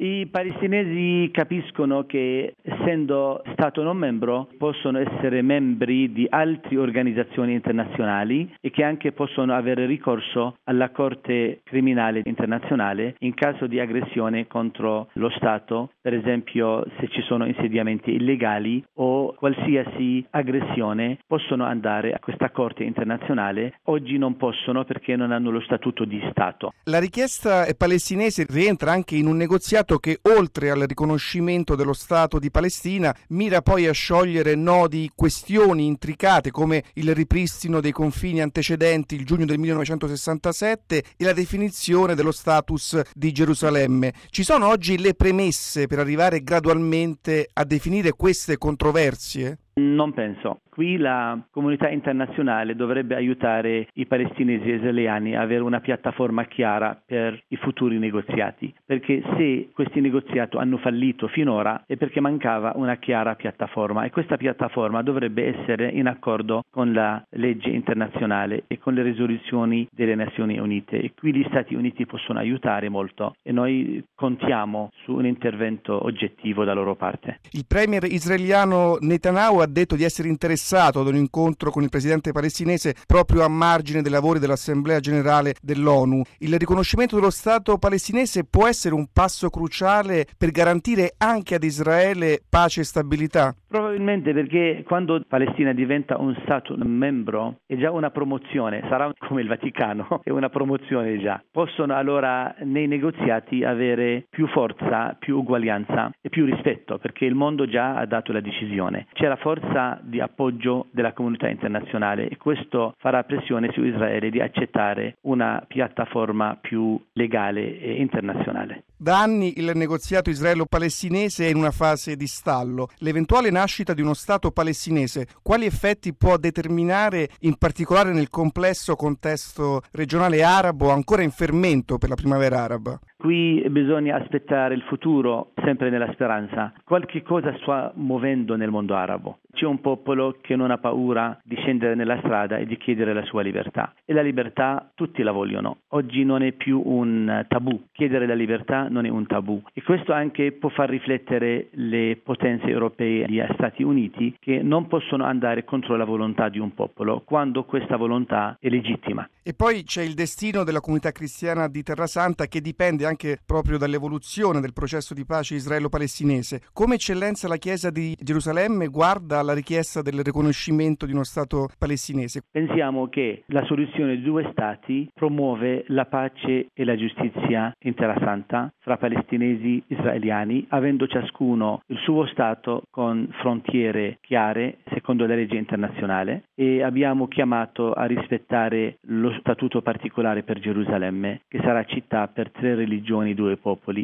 I palestinesi capiscono che, essendo Stato non membro, possono essere membri di altre organizzazioni internazionali e che anche possono avere ricorso alla Corte criminale internazionale in caso di aggressione contro lo Stato, per esempio se ci sono insediamenti illegali o qualsiasi aggressione, possono andare a questa Corte internazionale. Oggi non possono perché non hanno lo statuto di Stato. La richiesta palestinese rientra anche in un negoziato che, oltre al riconoscimento dello Stato di Palestina, mira poi a sciogliere nodi, questioni intricate come il ripristino dei confini antecedenti il giugno del 1967 e la definizione dello status di Gerusalemme. Ci sono oggi le premesse per arrivare gradualmente a definire queste controversie? Non penso. Qui la comunità internazionale dovrebbe aiutare i palestinesi e israeliani a avere una piattaforma chiara per i futuri negoziati, perché se questi negoziati hanno fallito finora è perché mancava una chiara piattaforma e questa piattaforma dovrebbe essere in accordo con la legge internazionale e con le risoluzioni delle Nazioni Unite, e qui gli Stati Uniti possono aiutare molto e noi contiamo su un intervento oggettivo da loro parte. Il premier israeliano Netanyahu ha detto di essere interessato ad un incontro con il presidente palestinese proprio a margine dei lavori dell'Assemblea Generale dell'ONU. Il riconoscimento dello Stato palestinese può essere un passo cruciale per garantire anche ad Israele pace e stabilità? Probabilmente, perché quando Palestina diventa un Stato membro è già una promozione, sarà come il Vaticano, è una promozione già. Possono allora nei negoziati avere più forza, più uguaglianza e più rispetto, perché il mondo già ha dato la decisione. C'è la forza di appoggio della comunità internazionale e questo farà pressione su Israele di accettare una piattaforma più legale e internazionale. Da anni il negoziato israelo-palestinese è in una fase di stallo. L'eventuale nascita di uno Stato palestinese, quali effetti può determinare in particolare nel complesso contesto regionale arabo ancora in fermento per la primavera araba? Qui bisogna aspettare il futuro, sempre nella speranza. Qualche cosa sta muovendo nel mondo arabo. C'è un popolo che non ha paura di scendere nella strada e di chiedere la sua libertà. E la libertà tutti la vogliono. Oggi non è più un tabù. Chiedere la libertà non è un tabù. E questo anche può far riflettere le potenze europee e gli Stati Uniti, che non possono andare contro la volontà di un popolo quando questa volontà è legittima. E poi c'è il destino della comunità cristiana di Terrasanta, che dipende anche proprio dall'evoluzione del processo di pace israelo-palestinese. Come eccellenza la Chiesa di Gerusalemme guarda alla richiesta del riconoscimento di uno Stato palestinese? Pensiamo che la soluzione di due Stati promuove la pace e la giustizia in Terrasanta fra palestinesi e israeliani, avendo ciascuno il suo Stato con frontiere chiare secondo la legge internazionale, e abbiamo chiamato a rispettare lo statuto particolare per Gerusalemme, che sarà città per 3 religioni, 2 popoli.